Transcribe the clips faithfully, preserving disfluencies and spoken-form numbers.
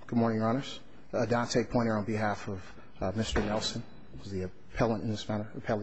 Good morning, Your Honors. Uh, Dante Pointer on behalf of uh, Mister Nelson, who's the appellant in this matter, appellee.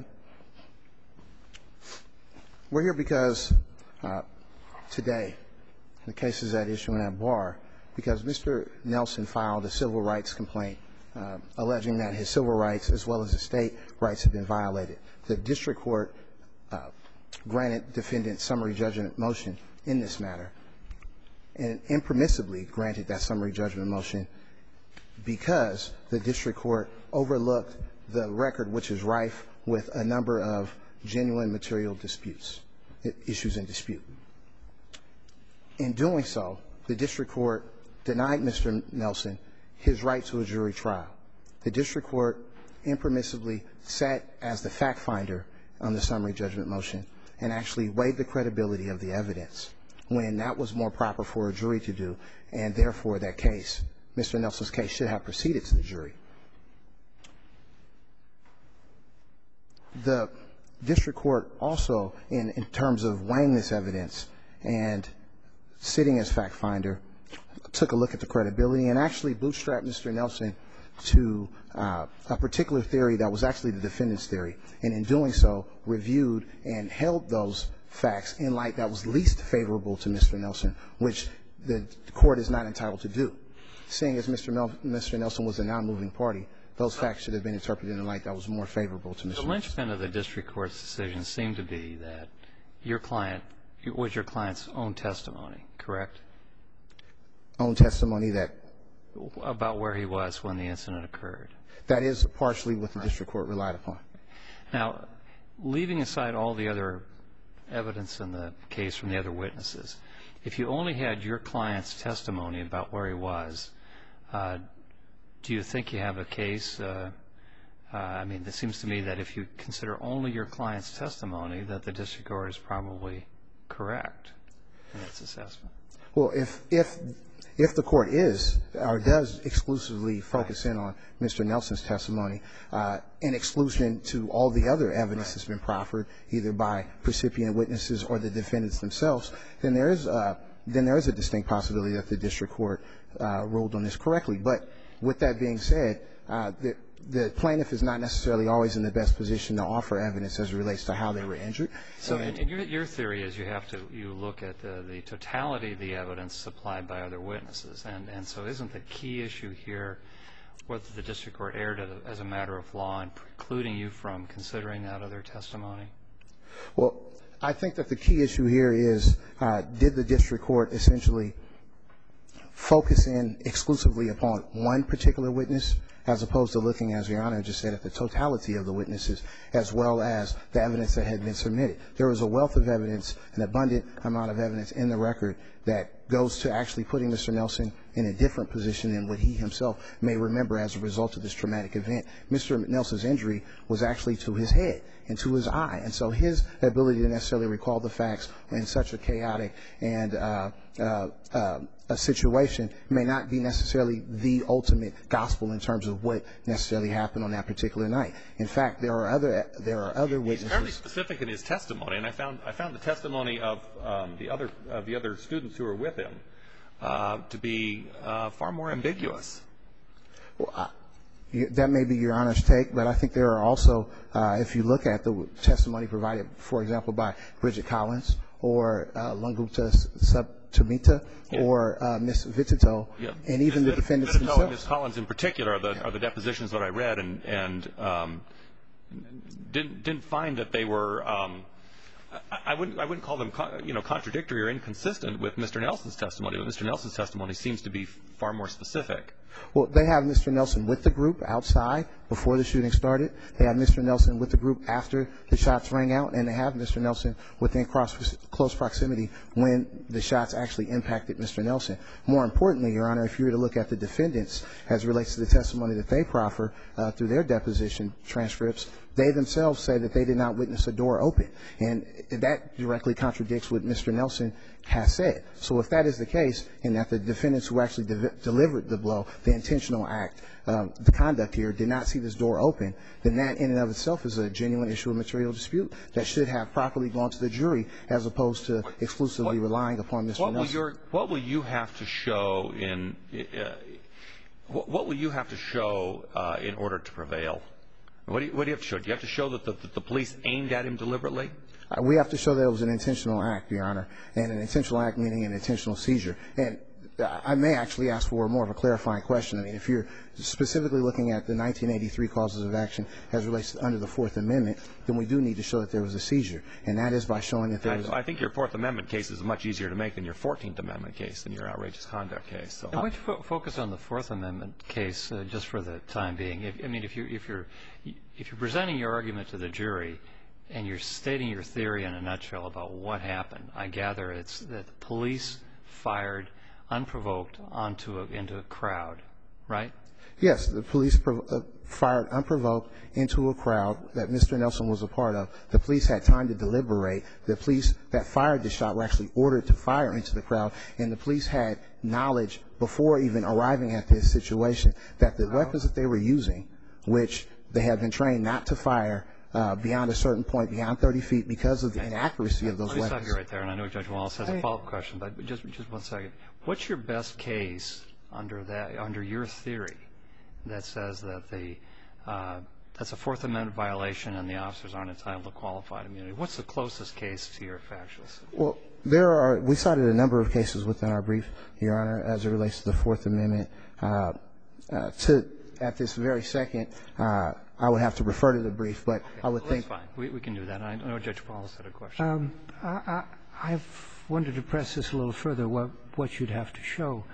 We're here because uh, today, the case is at issue in that bar, because Mister Nelson filed a civil rights complaint uh, alleging that his civil rights as well as his state rights have been violated. The district court uh, granted defendant summary judgment motion in this matter, and impermissibly granted that summary judgment motion because the district court overlooked the record, which is rife with a number of genuine material disputes, issues in dispute. In doing so, the district court denied Mister Nelson his right to a jury trial. The district court impermissibly sat as the fact finder on the summary judgment motion and actually weighed the credibility of the evidence, when that was more proper for a jury to do, and therefore that case, Mister Nelson's case, should have proceeded to the jury. The district court also, in, in terms of weighing this evidence and sitting as fact finder, took a look at the credibility and actually bootstrapped Mister Nelson to uh, a particular theory that was actually the defendant's theory, and in doing so, reviewed and held those facts in light that was least favorable to Mister Nelson, which the court is not entitled to do. Seeing as Mister Mel- Mister Nelson was a non-moving party, those facts should have been interpreted in a light that was more favorable to Mister The Nelson. linchpin of the district court's decision seemed to be that your client was your client's own testimony, correct? Own testimony that about where he was when the incident occurred. That is partially what the district court relied upon. Now, leaving aside all the other evidence in the case from the other witnesses, if you only had your client's testimony about where he was, uh, do you think you have a case? Uh, uh, I mean, it seems to me that if you consider only your client's testimony, that the district court is probably correct in its assessment. Well, if if if the court is or does exclusively focus in on Mister Nelson's testimony, uh, in exclusion to all the other evidence that's been proffered, either by recipient witnesses or the defendants themselves, then there is uh, then there is a distinct possibility that the district court uh, ruled on this correctly. But with that being said, uh, the the plaintiff is not necessarily always in the best position to offer evidence as it relates to how they were injured. So, and, and your, your theory is you have to you look at the, the totality of the evidence supplied by other witnesses, and and so isn't the key issue here whether the district court erred as a matter of law in precluding you from considering that other testimony? Well, I think that the key issue here is uh, did the district court essentially focus in exclusively upon one particular witness, as opposed to looking, as Your Honor just said, at the totality of the witnesses, as well as the evidence that had been submitted. There was a wealth of evidence, an abundant amount of evidence in the record that goes to actually putting Mister Nelson in a different position than what he himself may remember as a result of this traumatic event. Mister Nelson's injury was actually to his head and to his eye, and so his ability to necessarily recall the facts in such a chaotic and uh, uh, uh, a situation may not be necessarily the ultimate gospel in terms of what necessarily happened on that particular night. In fact, there are other there are other witnesses. He's fairly specific in his testimony, and I found I found the testimony of um, the other of the other students who were with him uh, to be uh, far more ambiguous. Well, I, that may be Your Honor's take, but I think there are also, uh, if you look at the testimony provided, for example, by Bridget Collins or uh, Langupta Subtamita yeah. or uh, Miz Vitito, yeah. and even Ms. the defendants Vitito themselves. And Miz Collins in particular are the, are the depositions that I read, and, and um, didn't didn't find that they were. Um, I, I wouldn't I wouldn't call them you know contradictory or inconsistent with Mister Nelson's testimony, but Mister Nelson's testimony seems to be far more specific. Well, they have Mister Nelson with the group outside before the shooting started. They have Mister Nelson with the group after the shots rang out, and they have Mister Nelson within cross, close proximity when the shots actually impacted Mister Nelson. More importantly, Your Honor, if you were to look at the defendants as it relates to the testimony that they proffer uh, through their deposition transcripts, they themselves say that they did not witness a door open, and that directly contradicts what Mister Nelson has said. So if that is the case, and that the defendants who actually de- delivered the blow the intentional act, um, the conduct here, did not see this door open, then that in and of itself is a genuine issue of material dispute that should have properly gone to the jury as opposed to exclusively what, relying upon Mister What Nelson. Will your, what will you have to show in uh, what, what will you have to show uh, in order to prevail? What do, you, what do you have to show? Do you have to show that the, that the police aimed at him deliberately? Uh, we have to show that it was an intentional act, Your Honor, and an intentional act meaning an intentional seizure. And I may actually ask for more of a clarifying question. I mean, if you're specifically looking at the nineteen eighty-three causes of action as relates to under the Fourth Amendment, then we do need to show that there was a seizure, and that is by showing that there I, was. I think your Fourth Amendment case is much easier to make than your Fourteenth Amendment case, than your outrageous conduct case. So. I want to fo- focus on the Fourth Amendment case uh, just for the time being. If, I mean, if you if you're if you're presenting your argument to the jury, and you're stating your theory in a nutshell about what happened, I gather it's that the police fired unprovoked onto a, into a crowd, right? Yes, the police prov- uh, fired unprovoked into a crowd that Mister Nelson was a part of. The police had time to deliberate. The police that fired the shot were actually ordered to fire into the crowd, and the police had knowledge before even arriving at this situation that the weapons that they were using, which they had been trained not to fire Uh, beyond a certain point, beyond thirty feet, because of the inaccuracy of those Let me weapons. stop you right there, and I know Judge Wallace has a follow-up question, but just just one second. What's your best case under that, under your theory, that says that the uh, that's a Fourth Amendment violation and the officers aren't entitled to qualified immunity? What's the closest case to your factuals? Well, there are. We cited a number of cases within our brief, Your Honor, as it relates to the Fourth Amendment. Uh, uh, to at this very second. Uh, I would have to refer to the brief, but okay. I would well, think. That's fine. We, we can do that. I know Judge Wallace had a question. Um, I, I, I've wanted to press this a little further, what, what you'd have to show.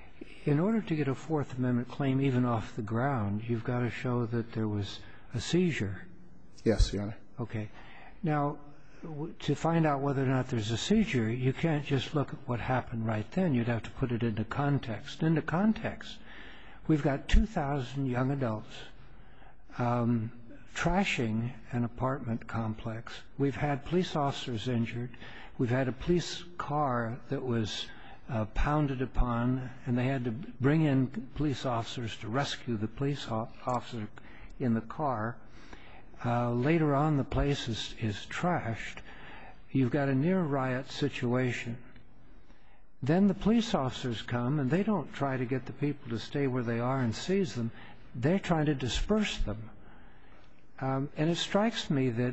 In order to get a Fourth Amendment claim even off the ground, you've got to show that there was a seizure. Yes, Your Honor. Okay. Now, w- to find out whether or not there's a seizure, you can't just look at what happened right then. You'd have to put it into context. Into context, we've got two thousand young adults Um, trashing an apartment complex. We've had police officers injured. We've had a police car that was uh, pounded upon, and they had to bring in police officers to rescue the police officer in the car. Uh, later on, the place is, is trashed. You've got a near riot situation. Then the police officers come, and they don't try to get the people to stay where they are and seize them. They're trying to disperse them. Um, and it strikes me that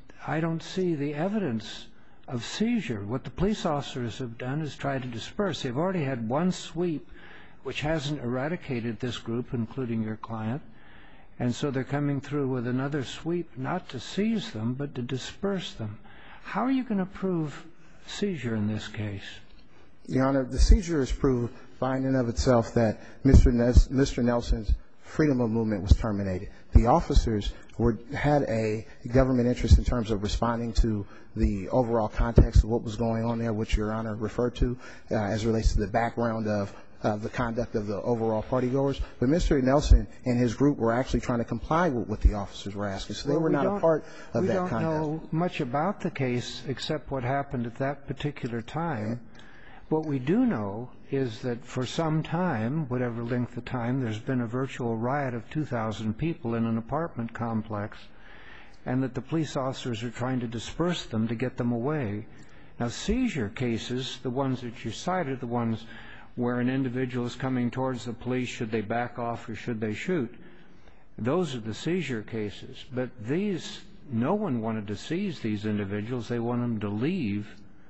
I don't see the evidence of seizure. What the police officers have done is try to disperse. They've already had one sweep, which hasn't eradicated this group, including your client. And so they're coming through with another sweep, not to seize them, but to disperse them. How are you going to prove seizure in this case? Your Honor, the seizure is proved by in and of itself that Mister Nes- Mister Nelson's freedom of movement was terminated. The officers were, had a government interest in terms of responding to the overall context of what was going on there, which Your Honor referred to uh, as it relates to the background of uh, the conduct of the overall partygoers. But Mister Nelson and his group were actually trying to comply with what the officers were asking, so they well, were we not a part of that conduct. We don't know much about the case except what happened at that particular time. Yeah. What we do know is that for some time, whatever length of time, there's been a virtual riot of two thousand people in an apartment complex, and that the police officers are trying to disperse them to get them away. Now, seizure cases, the ones that you cited, the ones where an individual is coming towards the police, should they back off or should they shoot, those are the seizure cases. But these, no one wanted to seize these individuals. They want them to leave.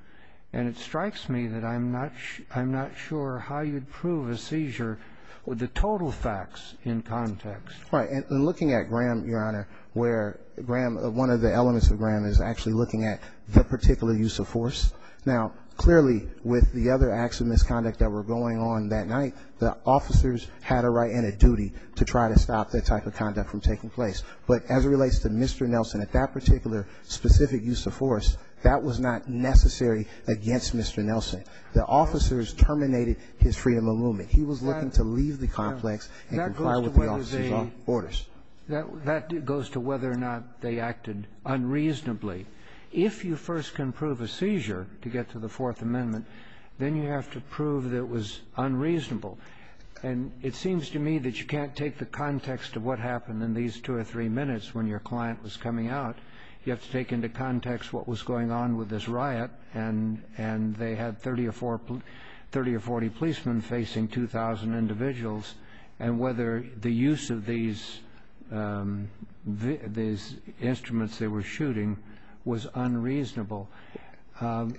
And it strikes me that I'm not sh- I'm not sure how you'd prove a seizure with the total facts in context. Right. And, and looking at Graham, Your Honor, where Graham, uh, one of the elements of Graham is actually looking at the particular use of force. Now, clearly, with the other acts of misconduct that were going on that night, the officers had a right and a duty to try to stop that type of conduct from taking place. But as it relates to Mister Nelson, at that particular specific use of force, that was not necessary against Mister Nelson. The officers terminated his freedom of movement. He was looking to leave the complex and comply with the officers' orders. That, that goes to whether or not they acted unreasonably. If you first can prove a seizure to get to the Fourth Amendment, then you have to prove that it was unreasonable. And it seems to me that you can't take the context of what happened in these two or three minutes when your client was coming out. You have to take into context what was going on with this riot, and and they had thirty or forty policemen facing two thousand individuals, and whether the use of these um, vi- these instruments they were shooting was unreasonable. Um,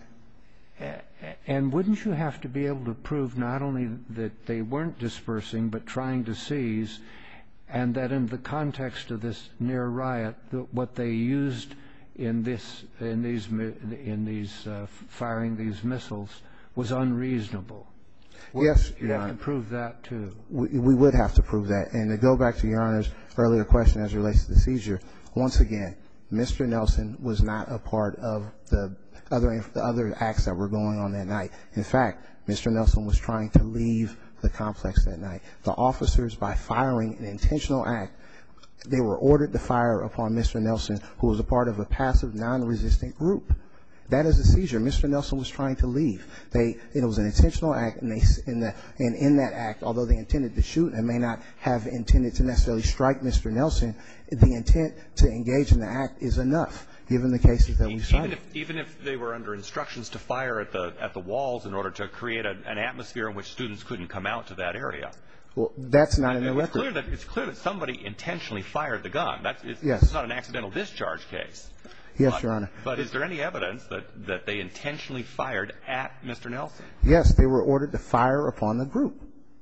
And wouldn't you have to be able to prove not only that they weren't dispersing but trying to seize, and that in the context of this near riot, that what they used in this in these in these uh, firing these missiles was unreasonable? Yes, you have to prove that too. We, we would have to prove that. And to go back to Your Honor's earlier question as it relates to the seizure, once again, Mister Nelson was not a part of the other the other acts that were going on that night. In fact, Mister Nelson was trying to leave the complex that night. The officers, by firing an intentional act, they were ordered to fire upon Mister Nelson, who was a part of a passive, non-resistant group. That is a seizure. Mister Nelson was trying to leave. They, it was an intentional act, and they, in the, and in that act, although they intended to shoot and may not have intended to necessarily strike Mister Nelson, the intent to engage in the act is enough, given the cases that we cited. Even if, even if they were under instructions to fire at the at the walls in order to create a, an atmosphere in which students couldn't come out to that area. Well, that's not in the it's record. Clear that, it's clear that somebody intentionally fired the gun. That's, it's, yes. It's not an accidental discharge case. Yes, but, Your Honor. But is there any evidence that, that they intentionally fired at Mister Nelson? Yes, they were ordered to fire upon the group.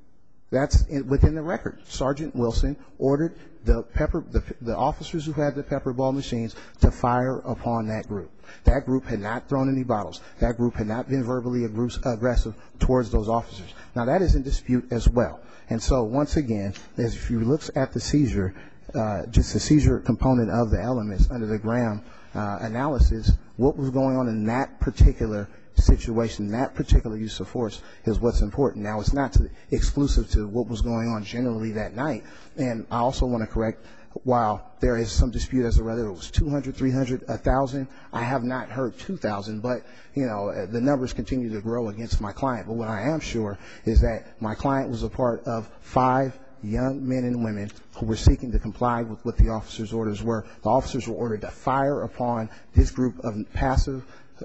That's in, within the record. Sergeant Wilson ordered the pepper, the, the officers who had the pepper ball machines to fire upon that group. That group had not thrown any bottles. That group had not been verbally aggressive towards those officers. Now, that is in dispute as well. And so, once again, as if you look at the seizure, uh, just the seizure component of the elements under the Graham uh, analysis, what was going on in that particular situation, that particular use of force is what's important. Now, it's not to, exclusive to what was going on generally that night. And I also want to correct, while there is some dispute as to whether it was two hundred, three hundred, one thousand, I have not heard two thousand, but, you know, the numbers continue to grow against my client. But what I am sure is that my client was a part of five young men and women who were seeking to comply with what the officers' orders were. The officers were ordered to fire upon this group of passive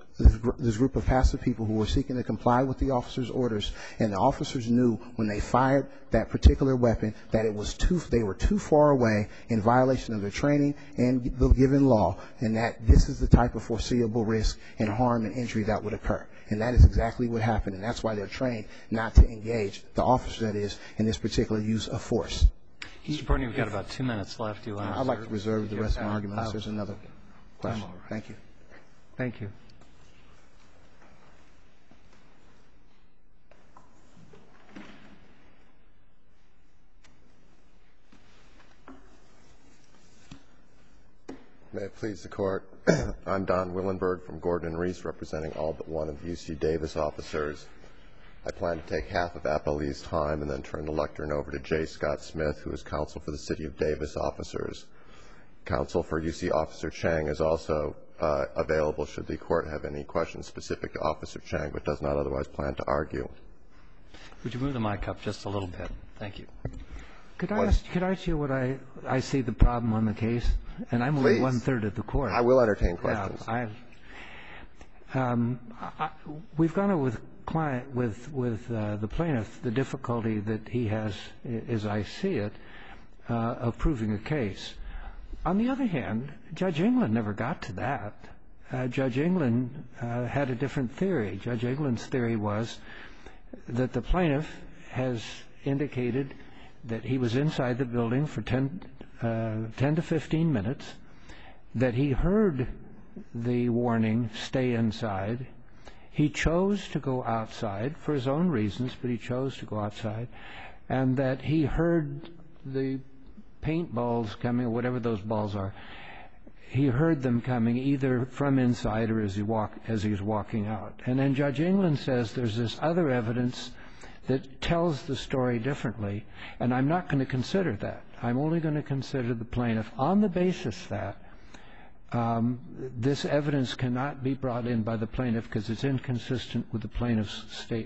this group of passive people who were seeking to comply with the officers' orders, and the officers knew when they fired that particular weapon that it was too, they were too far away in violation of their training and the given law, and that this is the type of foreseeable risk and harm and injury that would occur. And that is exactly what happened, and that's why they're trained not to engage, the officer that is, in this particular use of force. Mister Perney, we've got about two minutes left. Do you want to I'd like to reserve the rest of my argument unless there's another question. Thank you. Thank you. May it please the Court. I'm Don Willenberg from Gordon and Reese, representing all but one of the U C Davis officers. I plan to take half of Appellee's time and then turn the lectern over to J. Scott Smith, who is counsel for the City of Davis officers. Counsel for U C Officer Chang is also uh, available should the Court have any questions specific to Officer Chang, but does not otherwise plan to argue. Would you move the mic up just a little bit? Thank you. Could I ask, could I ask you what I, I see the problem on the case? And I'm only Please. one-third of the Court. I will entertain questions. Yeah, I, um, I, we've gone over with client with with uh, the plaintiff the difficulty that he has, as I see it, uh, of proving a case. On the other hand, Judge England never got to that. Uh, Judge England uh, had a different theory. Judge England's theory was that the plaintiff has indicated that he was inside the building for ten, uh, ten to fifteen minutes, that he heard the warning, stay inside. He chose to go outside for his own reasons, but he chose to go outside, and that he heard the paintballs coming, or whatever those balls are. He heard them coming either from inside or as he walk, as he was walking out. And then Judge England says there's this other evidence that tells the story differently, and I'm not going to consider that. I'm only going to consider the plaintiff on the basis that um, this evidence cannot be brought in by the plaintiff because it's inconsistent with the plaintiff's statement.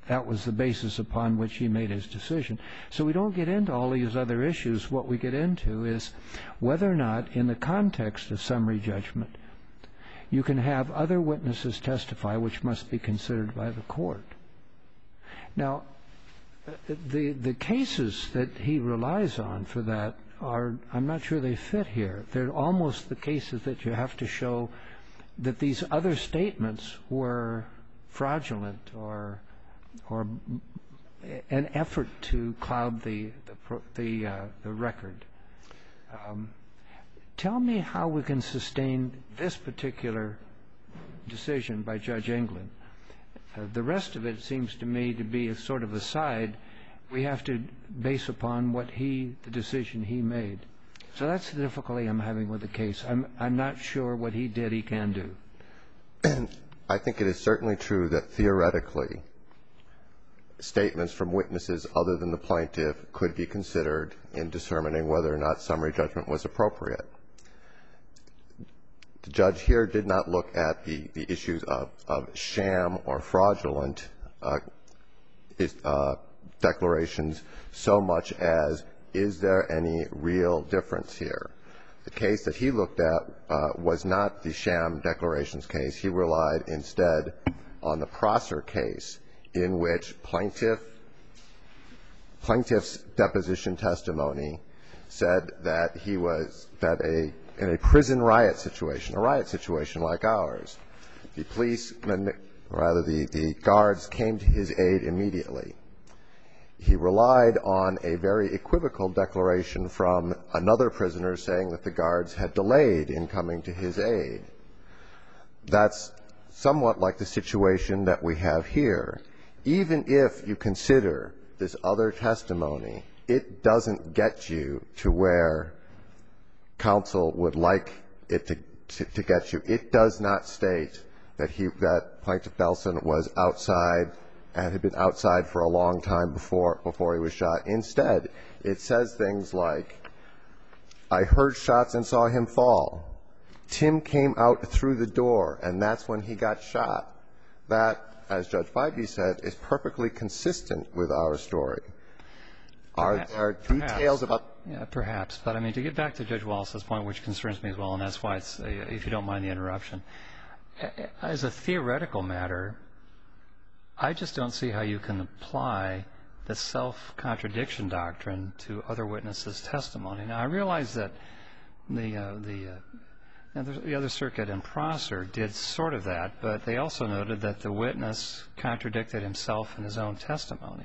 that was the basis upon which he made his decision. So we don't get into all these other issues. What we get into is whether or not, in the context of summary judgment, you can have other witnesses testify, which must be considered by the court. Now, the the cases that he relies on for that are, I'm not sure they fit here. They're almost the cases that you have to show that these other statements were fraudulent or or an effort to cloud the the the, uh, the record. Um, tell me how we can sustain this particular decision by Judge England. Uh, the rest of it seems to me to be a sort of aside. We have to base upon what he, the decision he made. So that's the difficulty I'm having with the case. I'm I'm not sure what he did he can do. I think it is certainly true that theoretically statements from witnesses other than the plaintiff could be considered in determining whether or not summary judgment was appropriate. The judge here did not look at the, the issues of, of sham or fraudulent uh, is, uh, declarations so much as, is there any real difference here? The case that he looked at uh, was not the sham declarations case. He relied instead on the Prosser case, in which plaintiff, plaintiff's deposition testimony said that he was, that a, in a prison riot situation, a riot situation like ours, the policemen, rather the, the guards came to his aid immediately. He relied on a very equivocal declaration from another prisoner saying that the guards had delayed in coming to his aid. That's somewhat like the situation that we have here. Even if you consider this other testimony, it doesn't get you to where counsel would like it to, to, to get you. It does not state that he, that Plaintiff Belson was outside and had been outside for a long time before, before he was shot. Instead, it says things like, I heard shots and saw him fall. Tim came out through the door, and that's when he got shot. That, as Judge Bybee said, is perfectly consistent with our story. Are there details about... Yeah, perhaps. But, I mean, to get back to Judge Wallace's point, which concerns me as well, and that's why it's, uh, if you don't mind the interruption, as a theoretical matter, I just don't see how you can apply the self-contradiction doctrine to other witnesses' testimony. Now, I realize that the uh, the, uh, the other circuit in Prosser did sort of that, but they also noted that the witness contradicted himself in his own testimony.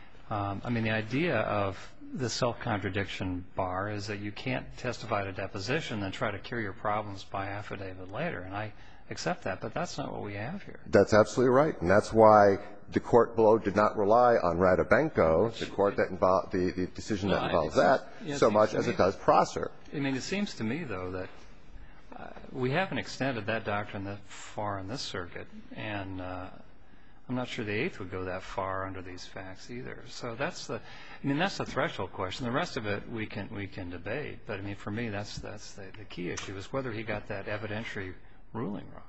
Um, I mean, the idea of the self-contradiction bar is that you can't testify at a deposition and try to cure your problems by affidavit later, and I accept that, but that's not what we have here. That's absolutely right, and that's why the court below did not rely on Radabenko, the court that involved the, the decision that involves that, so much as it does Prosser. I mean, it seems to me, though, that uh, we haven't extended that doctrine that far in this circuit, and uh, I'm not sure the Eighth would go that far under these facts either. So that's the, I mean, that's the threshold question. The rest of it we can we can debate, but I mean, for me, that's that's the, the key issue is whether he got that evidentiary ruling wrong.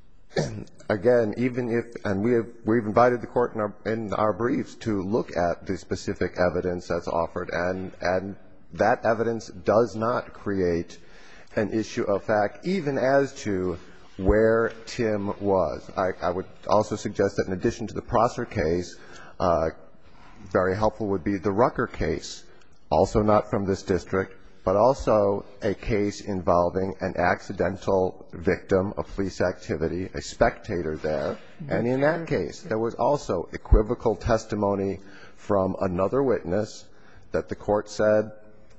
And again, even if, and we have, we've invited the court in our, in our briefs to look at the specific evidence that's offered, and, and that evidence does not create an issue of fact, even as to where Tim was. I, I would also suggest that in addition to the Prosser case, uh, very helpful would be the Rucker case, also not from this district, but also a case involving an accidental victim of police activity, a spectator there. And in that case, there was also equivocal testimony from another witness that the court said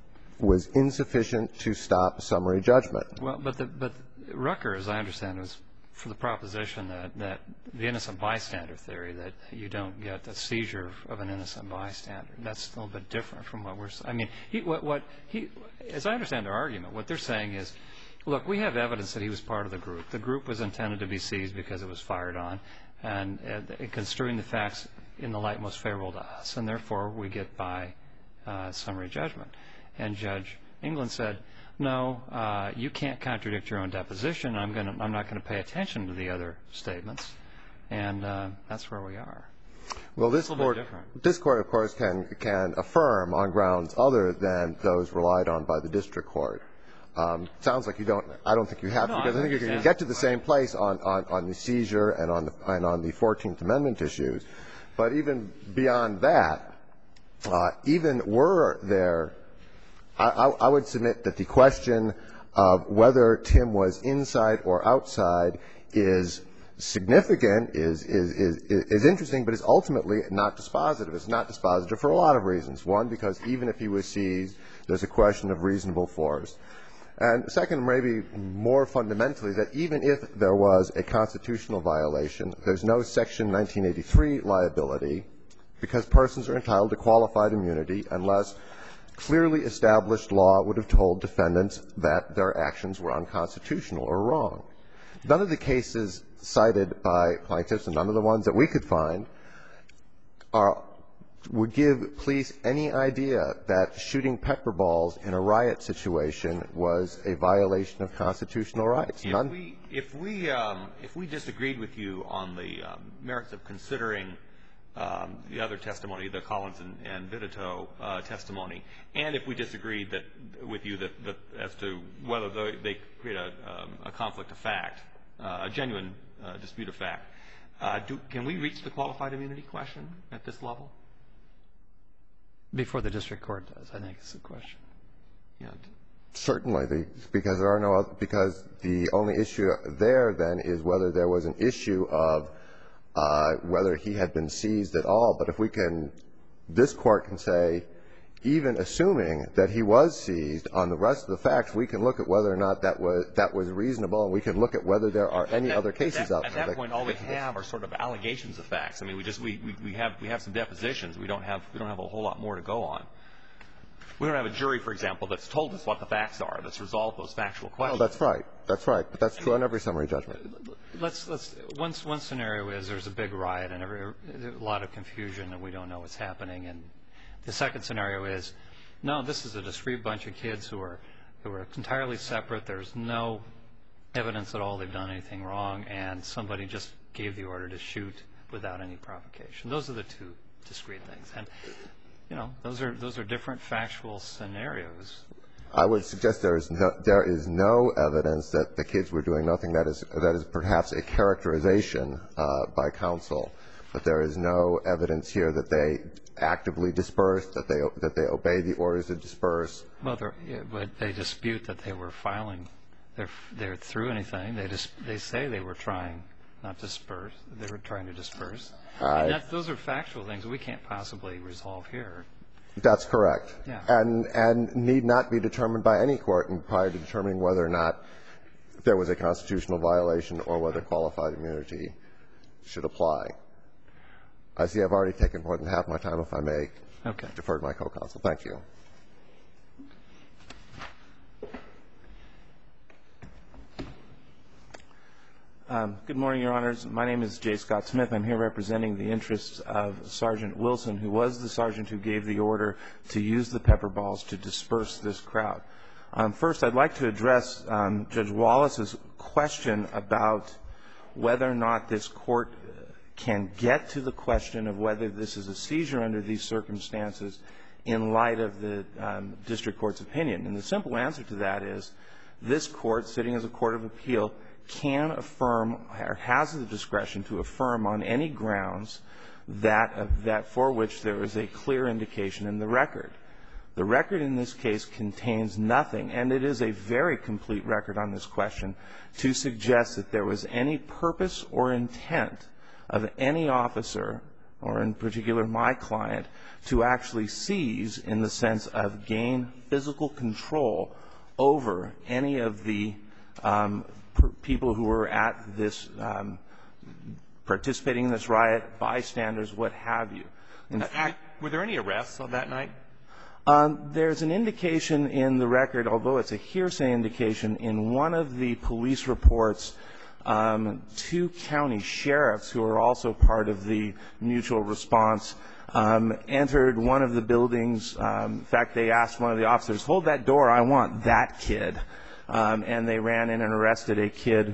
was insufficient to stop summary judgment. Well, but the, but Rucker, as I understand, was for the proposition that, that the innocent bystander theory, that you don't get a seizure of an innocent bystander. That's a little bit different from what we're saying. I mean, he, what, what he, as I understand their argument, what they're saying is, look, we have evidence that he was part of the group. The group was intended to be seized because it was fired on, and uh, construing the facts in the light most favorable to us, and therefore we get by uh, summary judgment. And Judge England said, no, uh, you can't contradict your own deposition. I'm going to, I'm not going to pay attention to the other statements, and uh, that's where we are. Well, this court, this court, of course, can can affirm on grounds other than those relied on by the district court. Um, sounds like you don't. I don't think you have to, because I think you're going to get to the same place on, on, on the seizure and on the and on the fourteenth Amendment issues. But even beyond that, uh, even were there, I, I, I would submit that the question of whether Tim was inside or outside is significant, is, is, is, is interesting, but is ultimately not dispositive. It's not dispositive for a lot of reasons. One, because even if he was seized, there's a question of reasonable force. And second, maybe more fundamentally, that even if there was a constitutional violation, there's no Section nineteen eighty-three liability, because persons are entitled to qualified immunity unless clearly established law would have told defendants that their actions were unconstitutional or wrong. None of the cases cited by plaintiffs, and none of the ones that we could find, are would give police any idea that shooting pepper balls in a riot situation was a violation of constitutional rights. None. If we if we um, if we disagreed with you on the um, merits of considering um, the other testimony, the Collins and, and Vitito uh, testimony, and if we disagreed that with you that, that as to whether they, they create a, um, a conflict of fact, uh, a genuine uh, dispute of fact, uh, do, can we reach the qualified immunity question at this level? Before the district court does, I think is the question. Yeah. Certainly, the, because there are no other, because the only issue there then is whether there was an issue of uh, whether he had been seized at all. But if we can, this court can say, even assuming that he was seized, on the rest of the facts, we can look at whether or not that was that was reasonable, and we can look at whether there are any at, other cases that, out at there. At that that point, all we have are sort of allegations of facts. I mean, we just we, we, we have we have some depositions. We don't have we don't have a whole lot more to go on. We don't have a jury, for example, that's told us what the facts are, that's resolved those factual questions. Oh, that's right. That's right. But that's true on every summary judgment. Let's let's one one scenario is there's a big riot and every, a lot of confusion and we don't know what's happening. And the second scenario is, no, this is a discrete bunch of kids who are who are entirely separate. There's no evidence at all they've done anything wrong, and somebody just gave the order to shoot without any provocation. Those are the two discrete things. And you know, those are those are different factual scenarios. I would suggest there is no there is no evidence that the kids were doing nothing. That is that is perhaps a characterization uh, by counsel, but there is no evidence here that they actively dispersed, that they that they obeyed the orders to disperse. Well, yeah, but they dispute that they were filing they're they're through anything. They just they say they were trying not to disperse. They were trying to disperse. And that, those are factual things we can't possibly resolve here. That's correct. Yeah. And and need not be determined by any court prior to determining whether or not there was a constitutional violation or whether qualified immunity should apply. I see I've already taken more than half my time, if I may. Okay. Defer to my co-counsel. Thank you. Um, good morning, Your Honors. My name is Jay Scott Smith. I'm here representing the interests of Sergeant Wilson, who was the sergeant who gave the order to use the pepper balls to disperse this crowd. Um, first, I'd like to address um, Judge Wallace's question about whether or not this court can get to the question of whether this is a seizure under these circumstances in light of the um, district court's opinion. And the simple answer to that is this court, sitting as a court of appeal, can affirm or has the discretion to affirm on any grounds that, uh, that for which there is a clear indication in the record. The record in this case contains nothing, and it is a very complete record on this question, to suggest that there was any purpose or intent of any officer, or in particular my client, to actually seize in the sense of gain physical control over any of the um, people who were at this, um, participating in this riot, bystanders, what have you. In fact, were there any arrests on that night? Um, there's an indication in the record, although it's a hearsay indication, in one of the police reports, um, two county sheriffs who are also part of the mutual response um, entered one of the buildings. Um, in fact, they asked one of the officers, "Hold that door, I want that kid." Um, and they ran in and arrested a kid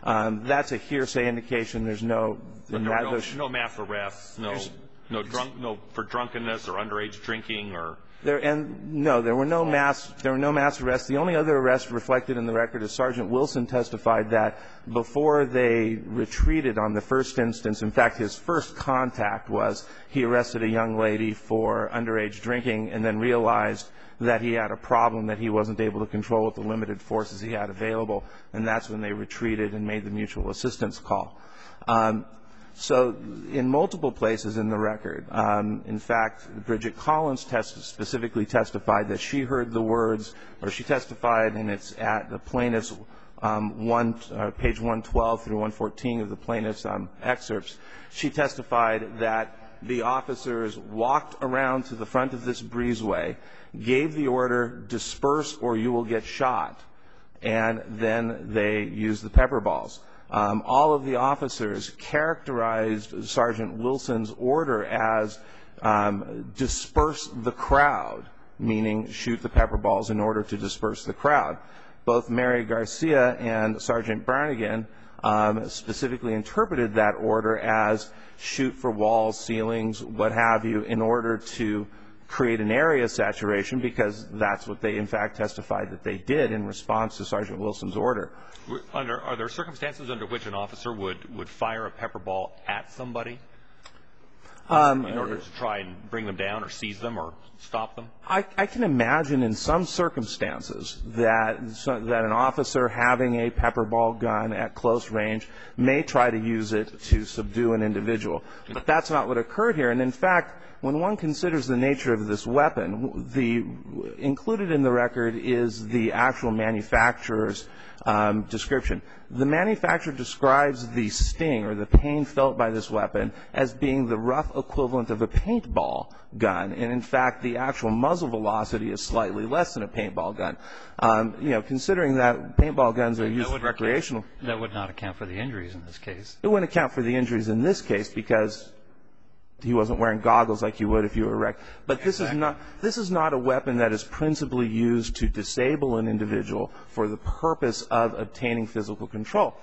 Um, that's a hearsay indication. There's no But in there that, were no, there's- no mass arrests, no no drunk, no for drunkenness or underage drinking or. There and no, there were no mass. There were no mass arrests. The only other arrest reflected in the record is Sergeant Wilson testified that before they retreated on the first instance, in fact, his first contact was he arrested a young lady for underage drinking, and then realized that he had a problem that he wasn't able to control with the limited forces he had available, and that's when they retreated and made the mutual assistance call. Um, So in multiple places in the record, um, in fact, Bridget Collins test specifically testified that she heard the words, or she testified, and it's at the plaintiff's um, one, uh, page one twelve through one fourteen of the plaintiff's um, excerpts. She testified that the officers walked around to the front of this breezeway, gave the order, disperse or you will get shot, and then they used the pepper balls. Um, all of the officers characterized Sergeant Wilson's order as um, disperse the crowd, meaning shoot the pepper balls in order to disperse the crowd. Both Mary Garcia and Sergeant Brannigan um, specifically interpreted that order as shoot for walls, ceilings, what have you, in order to create an area saturation, because that's what they in fact testified that they did in response to Sergeant Wilson's order. Under, are there circumstances under which an officer would, would fire a pepper ball at somebody um, in order to try and bring them down or seize them or stop them? I, I can imagine in some circumstances that so, that an officer having a pepper ball gun at close range may try to use it to subdue an individual. But that's not what occurred here. And in fact, when one considers the nature of this weapon, the included in the record is the actual manufacturer's um, description. The manufacturer describes the sting or the pain felt by this weapon as being the rough equivalent of a paintball gun, and in fact, the actual muzzle velocity is slightly less than a paintball gun. Um, you know, considering that paintball guns are used for recreational, that would not account for the injuries in this case. It wouldn't account for the injuries in this case because he wasn't wearing goggles like you would if you were wrecked. But this exactly. is not this is not a weapon that is principally used to disable an individual for the purpose of obtaining physical control.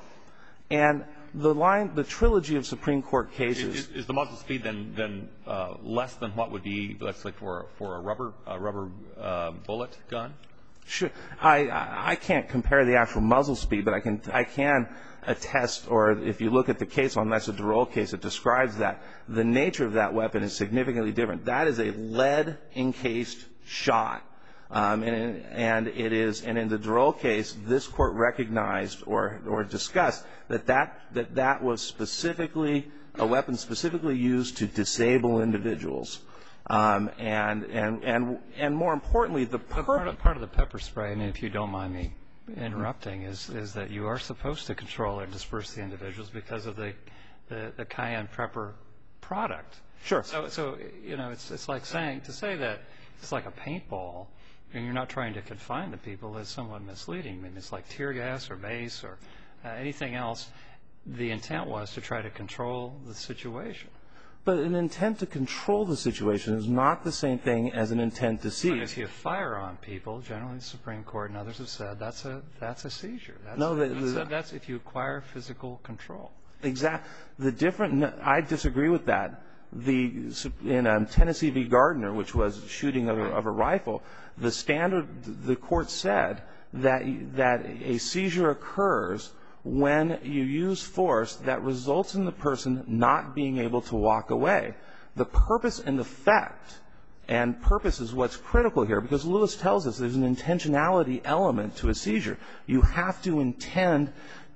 And the line, the trilogy of Supreme Court cases. Is, is the muzzle speed then then uh, less than what would be, let's say, for for a rubber a rubber uh, bullet gun? Sure. I I can't compare the actual muzzle speed, but I can I can. attest, or if you look at the case on that's a Durrell case, it describes that the nature of that weapon is significantly different. That is a lead encased shot, um, and and it is and in the Durrell case, this court recognized or or discussed that that that that was specifically a weapon specifically used to disable individuals. Um, and and and and more importantly, the per- part, of, part of the pepper spray, I mean, if you don't mind me interrupting, is is that you are supposed to control or disperse the individuals because of the the, the cayenne pepper product. Sure. So so you know, it's it's like saying to say that it's like a paintball and you're not trying to confine the people is somewhat misleading. I mean, it's like tear gas or mace or uh, anything else. The intent was to try to control the situation. But an intent to control the situation is not the same thing as an intent to seize. But if you fire on people, generally the Supreme Court and others have said that's a that's a seizure. That's, no, the, that's, the, a, that's if you acquire physical control. Exactly. The different. I disagree with that. The in um, Tennessee v. Gardner, which was shooting of a, of a rifle, the standard the court said that that a seizure occurs when you use force that results in the person not being able to walk away. The purpose and effect, and purpose is what's critical here, because Lewis tells us there's an intentionality element to a seizure. You have to intend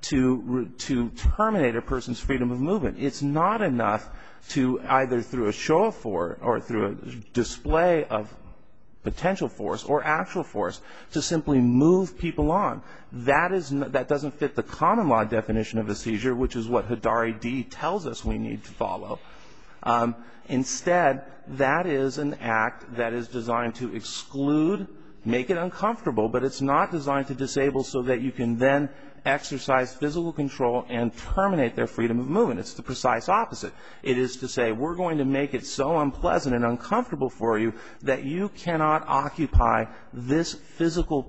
to to terminate a person's freedom of movement. It's not enough to either through a show of force or through a display of potential force or actual force to simply move people on. That is n- that doesn't fit the common law definition of a seizure, which is what Hidari D tells us we need to follow. Um, instead, that is an act that is designed to exclude, make it uncomfortable, but it's not designed to disable so that you can then exercise physical control and terminate their freedom of movement. It's the precise opposite. It is to say, we're going to make it so unpleasant and uncomfortable for you that you cannot occupy this physical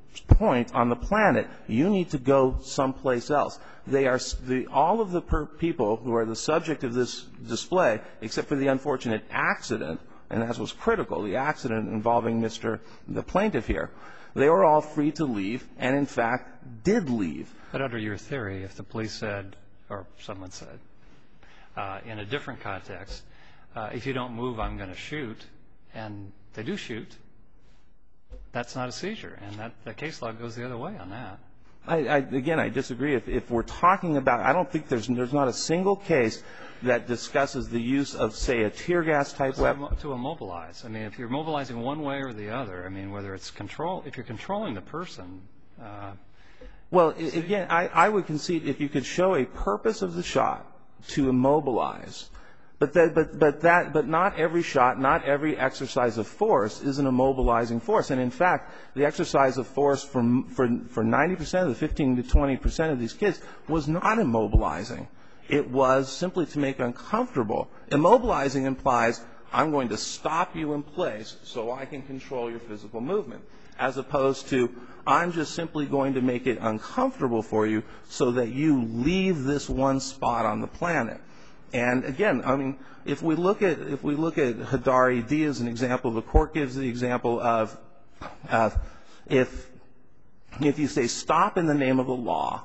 point on the planet. You need to go someplace else. They are the, all of the per people who are the subject of this display, except for the unfortunate accident, and that was critical, the accident involving Mister the plaintiff here. They were all free to leave, and in fact did leave. But under your theory, if the police said, or someone said, uh, in a different context, uh, if you don't move, I'm going to shoot, and they do shoot, that's not a seizure, and that the case law goes the other way on that. I, I, again, I disagree. If, if we're talking about, I don't think there's there's not a single case that discusses the use of, say, a tear gas type So weapon to immobilize. I mean, if you're mobilizing one way or the other, I mean, whether it's control, if you're controlling the person. Uh, well, I, again, I, I would concede if you could show a purpose of the shot to immobilize. But that, but, but that, but not every shot, not every exercise of force is an immobilizing force. And in fact, the exercise of force for, for, for ninety percent of the fifteen to twenty percent of these kids was not immobilizing. It was simply to make uncomfortable. Immobilizing implies I'm going to stop you in place so I can control your physical movement, as opposed to I'm just simply going to make it uncomfortable for you so that you leave this one spot on the planet. And again, I mean, if we look at if we look at Hadari D as an example, the court gives the example of uh, if if you say stop in the name of the law,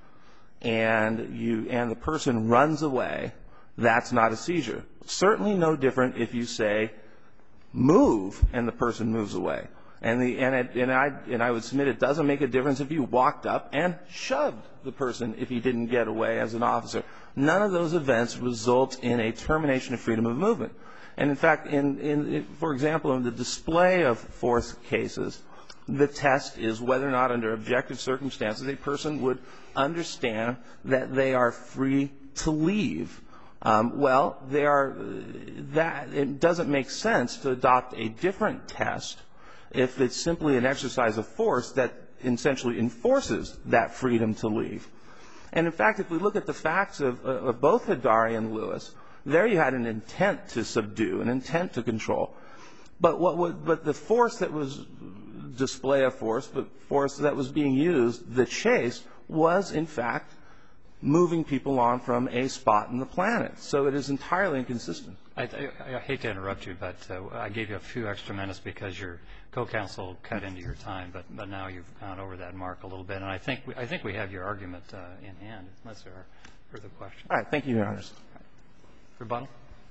and you and the person runs away, that's not a seizure. Certainly no different if you say move and the person moves away. And the and it, and I and I would submit it doesn't make a difference if you walked up and shoved the person if he didn't get away as an officer. None of those events result in a termination of freedom of movement. And in fact, in in for example, in the display of force cases, the test is whether or not under objective circumstances a person would understand that they are free to leave. Um, well, they are that it doesn't make sense to adopt a different test if it's simply an exercise of force that essentially enforces that freedom to leave. And in fact, if we look at the facts of, of both Hadari and Lewis, there you had an intent to subdue, an intent to control. But what would, but the force that was display of force, but force that was being used, the chase, was in fact moving people on from a spot in the planet. So it is entirely inconsistent. I, I, I hate to interrupt you, but uh, I gave you a few extra minutes because your co-counsel cut into your time, but, but now you've gone over that mark a little bit, and I think we, I think we have your argument uh, in hand, unless there are further questions. All right. Thank you, Your Honors. Right. Rebuttal.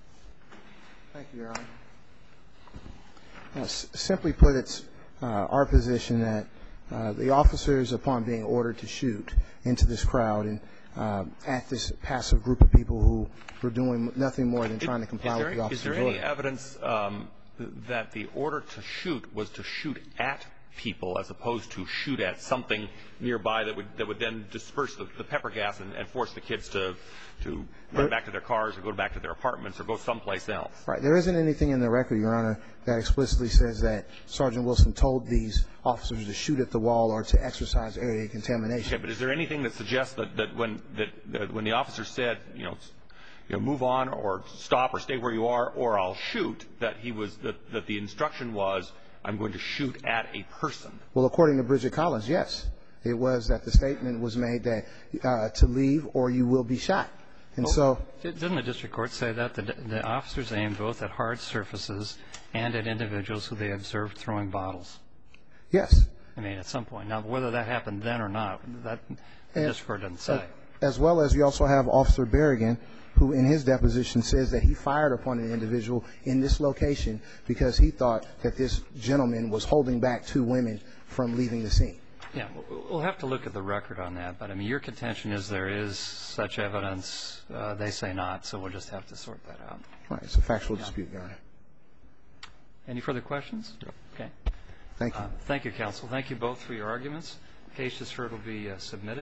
Thank you, Your Honor. Now, s simply put, it's uh, our position that uh, the officers, upon being ordered to shoot into this crowd and uh, at this passive group of people who were doing nothing more than trying to comply with the officer's order. Is there any order. evidence um, that the order to shoot was to shoot at people as opposed to shoot at something nearby that would that would then disperse the, the pepper gas and, and force the kids to to run back to their cars or go back to their apartments or go someplace else? Right. There isn't anything in the record, Your Honor, that explicitly says that Sergeant Wilson told these officers to shoot at the wall or to exercise area contamination. Okay, but is there anything that suggests that, that when that, that when the officer said, you know, you know, move on or stop or stay where you are or I'll shoot, that he was that, that the instruction was I'm going to shoot at a person? Well, according to Bridget Collins, yes. It was that the statement was made that uh, to leave or you will be shot. And well, so didn't the district court say that the, the officers aimed both at hard surfaces and at individuals who they observed throwing bottles? Yes. I mean, at some point. Now, whether that happened then or not, that the and, district court doesn't say. As well as you also have Officer Berrigan, who in his deposition says that he fired upon an individual in this location because he thought that this gentleman was holding back two women from leaving the scene. Yeah, we'll have to look at the record on that. But, I mean, your contention is there is such evidence. Uh, they say not, so we'll just have to sort that out. Right. It's a factual yeah. dispute, Your Honor. Any further questions? No. Okay. Thank you. Uh, thank you, counsel. Thank you both for your arguments. The case just heard will be uh, submitted.